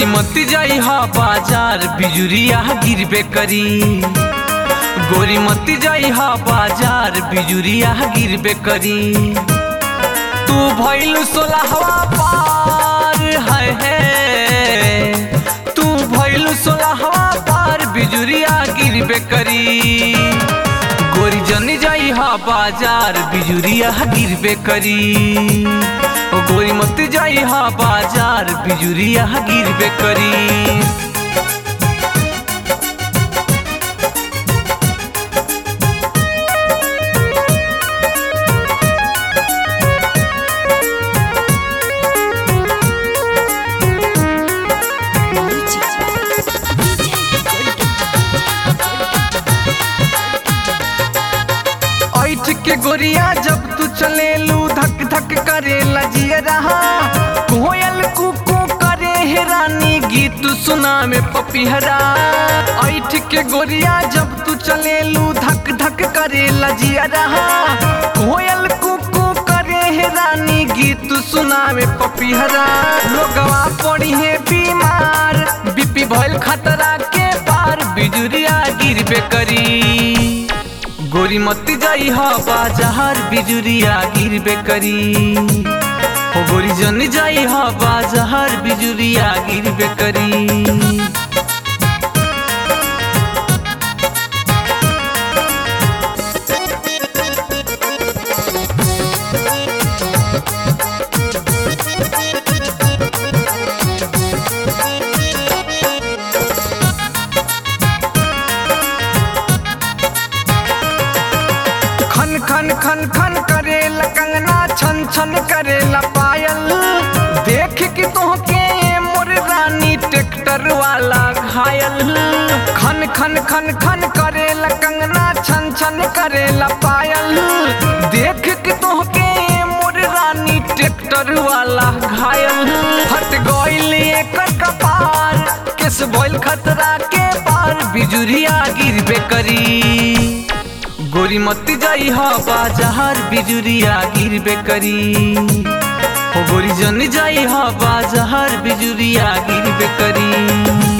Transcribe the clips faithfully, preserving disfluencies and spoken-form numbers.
गोरी मत जाई हा बाजार बिजुरिया गिरबे करी। गोरी मत जाई हा बाजार बिजुरिया गिरबे करी। तू भइल सोलहवा पार है, है तू भइल सोलहवा पार बिजुरिया गिरबे करी। गोरी जन जाई हा बाजार बिजुरिया गिरबे करी। ओ गोरी मत जाई हा बाजार बिजुरिया गिरबे करी। के गोरिया जब तू चलेलू धक धक करे लजिया रहा। कोयल कुकू करे है रानी गीत सुना में पपीहरा। ऐठ के गोरिया जब तू चलेलू धक धक करे लजिया रहा। कोयल कुकू करे है रानी गीत सुना में पपीहरा। लोगवा पड़ी है बीमार बीपी भइल खतरा के पार बिजुरिया गिरबे करी। गोरी मत जाई हा बाजार बिजुरिया गिरबे करी। हो गोरी जन जाई हा बाजार बिजुरिया गिरबे करी। खन खन खन करेला कंगना छन छन करेला पायल। देख के तोहके मोर रानी ट्रैक्टर वाला घायल। खन खन खन खन करेला कंगना छन छन करेला पायल। देख के तोहके मोर रानी ट्रैक्टर वाला घायल। हट गइल एकर कपार केस भइल खतरा के पार बिजुरिया गिरबे करी। गोरी मत जाई हा बाजार बिजुरिया गिरबे करी। हो गोरी जन जाई हा बाजार बिजुरिया गिरबे करी।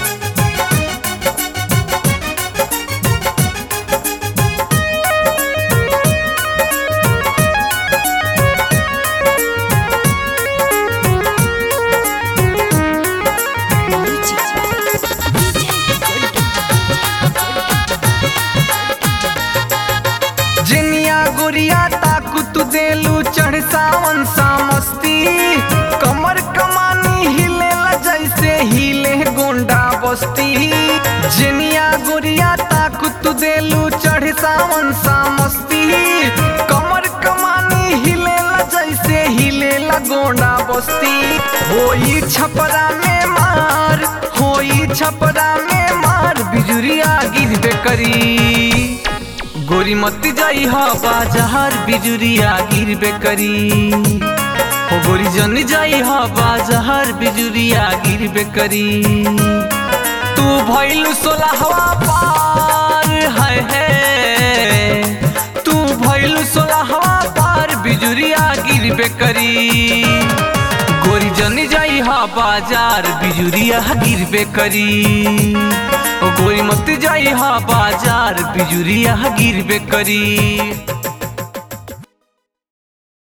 गोरिया ताकू तू देलू चढ़ सावन सा मस्ती। कमर कमानी हिलेला जैसे हिले गोंडा बस्ती। जिनिया गोरिया ताकू तू देलू चढ़ सावन सा मस्ती। कमर कमानी हिलेला जैसे हिलेला गोंडा बस्ती। होई छपरा में मार होई छपरा में मार बिजुरिया गिरबे करी। गोरी मत जाई हा बाजार बिजुरिया गिरबे करी। हो गोरी जन जाई हा बाजार बिजुरिया गिरबे करी। तू भइल सोलहवा पार है, है तू भइल सोलहवा पार बिजुरिया गिरबे करी। गोरी जन जाई हा बाजार बिजुरिया गिरबे करी। ओ गोरी मत जाई हा बाजार बिजुरिया गिरबे करी।